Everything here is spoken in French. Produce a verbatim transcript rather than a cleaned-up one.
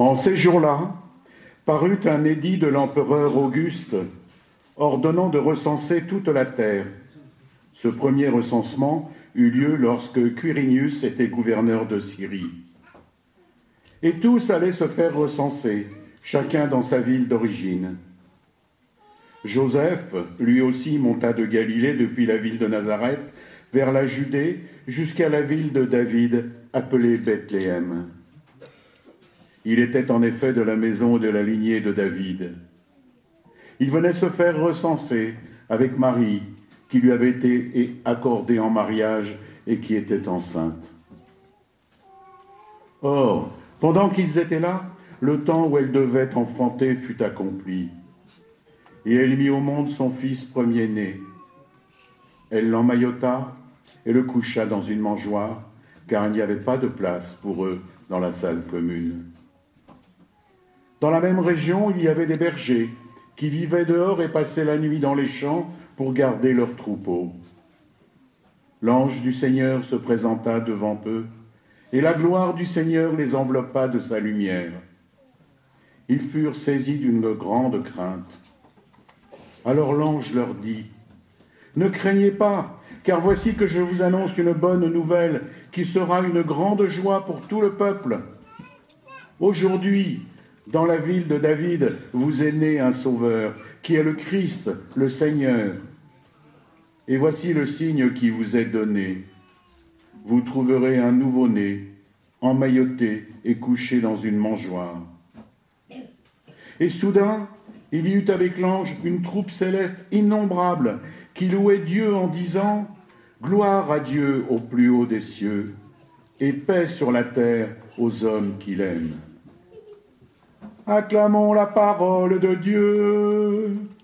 En ces jours-là, parut un édit de l'empereur Auguste ordonnant de recenser toute la terre. Ce premier recensement eut lieu lorsque Quirinius était gouverneur de Syrie. Et tous allaient se faire recenser, chacun dans sa ville d'origine. Joseph, lui aussi, monta de Galilée depuis la ville de Nazareth vers la Judée jusqu'à la ville de David, appelée Bethléem. Il était en effet de la maison et de la lignée de David. Il venait se faire recenser avec Marie, qui lui avait été accordée en mariage et qui était enceinte. Or, pendant qu'ils étaient là, le temps où elle devait enfanter fut accompli. Et elle mit au monde son fils premier-né. Elle l'emmaillota et le coucha dans une mangeoire, car il n'y avait pas de place pour eux dans la salle commune. Dans la même région, il y avait des bergers qui vivaient dehors et passaient la nuit dans les champs pour garder leurs troupeaux. L'ange du Seigneur se présenta devant eux, et la gloire du Seigneur les enveloppa de sa lumière. Ils furent saisis d'une grande crainte. Alors l'ange leur dit : « Ne craignez pas, car voici que je vous annonce une bonne nouvelle qui sera une grande joie pour tout le peuple. Aujourd'hui, dans la ville de David, vous est né un sauveur, qui est le Christ, le Seigneur. Et voici le signe qui vous est donné. Vous trouverez un nouveau-né, emmailloté et couché dans une mangeoire. » Et soudain, il y eut avec l'ange une troupe céleste innombrable qui louait Dieu en disant : « Gloire à Dieu au plus haut des cieux, et paix sur la terre aux hommes qu'il aime. » Acclamons la parole de Dieu.